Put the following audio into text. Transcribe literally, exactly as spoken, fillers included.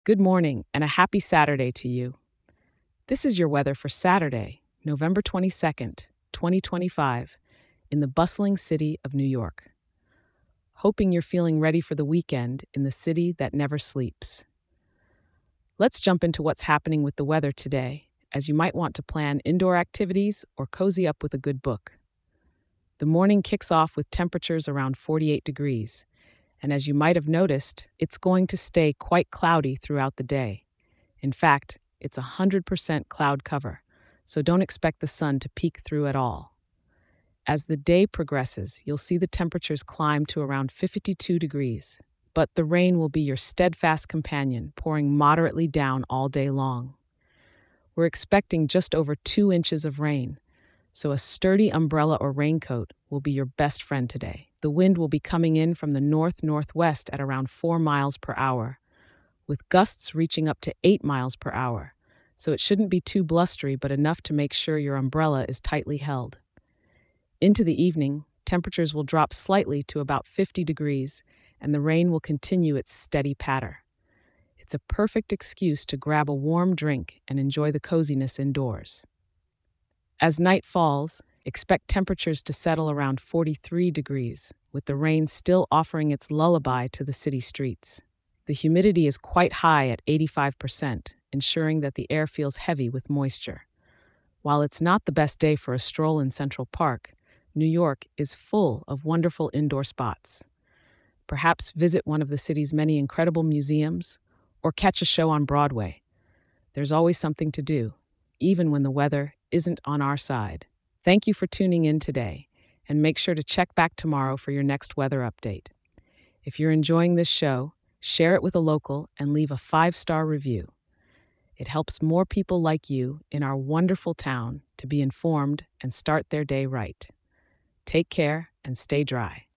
Good morning and a happy Saturday to you. This is your weather for Saturday, November twenty-second, twenty twenty-five, in the bustling city of New York. Hoping you're feeling ready for the weekend in the city that never sleeps. Let's jump into what's happening with the weather today, as you might want to plan indoor activities or cozy up with a good book. The morning kicks off with temperatures around forty-eight degrees, and as you might have noticed, it's going to stay quite cloudy throughout the day. In fact, it's one hundred percent cloud cover, so don't expect the sun to peek through at all. As the day progresses, you'll see the temperatures climb to around fifty-two degrees, but the rain will be your steadfast companion, pouring moderately down all day long. We're expecting just over two inches of rain, so a sturdy umbrella or raincoat will be your best friend today. The wind will be coming in from the north-northwest at around four miles per hour, with gusts reaching up to eight miles per hour, so it shouldn't be too blustery but enough to make sure your umbrella is tightly held. Into the evening, temperatures will drop slightly to about fifty degrees, and the rain will continue its steady patter. It's a perfect excuse to grab a warm drink and enjoy the coziness indoors. As night falls, expect temperatures to settle around forty-three degrees, with the rain still offering its lullaby to the city streets. The humidity is quite high at eighty-five percent, ensuring that the air feels heavy with moisture. While it's not the best day for a stroll in Central Park, New York is full of wonderful indoor spots. Perhaps visit one of the city's many incredible museums or catch a show on Broadway. There's always something to do, even when the weather isn't on our side. Thank you for tuning in today, and make sure to check back tomorrow for your next weather update. If you're enjoying this show, share it with a local and leave a five-star review. It helps more people like you in our wonderful town to be informed and start their day right. Take care and stay dry.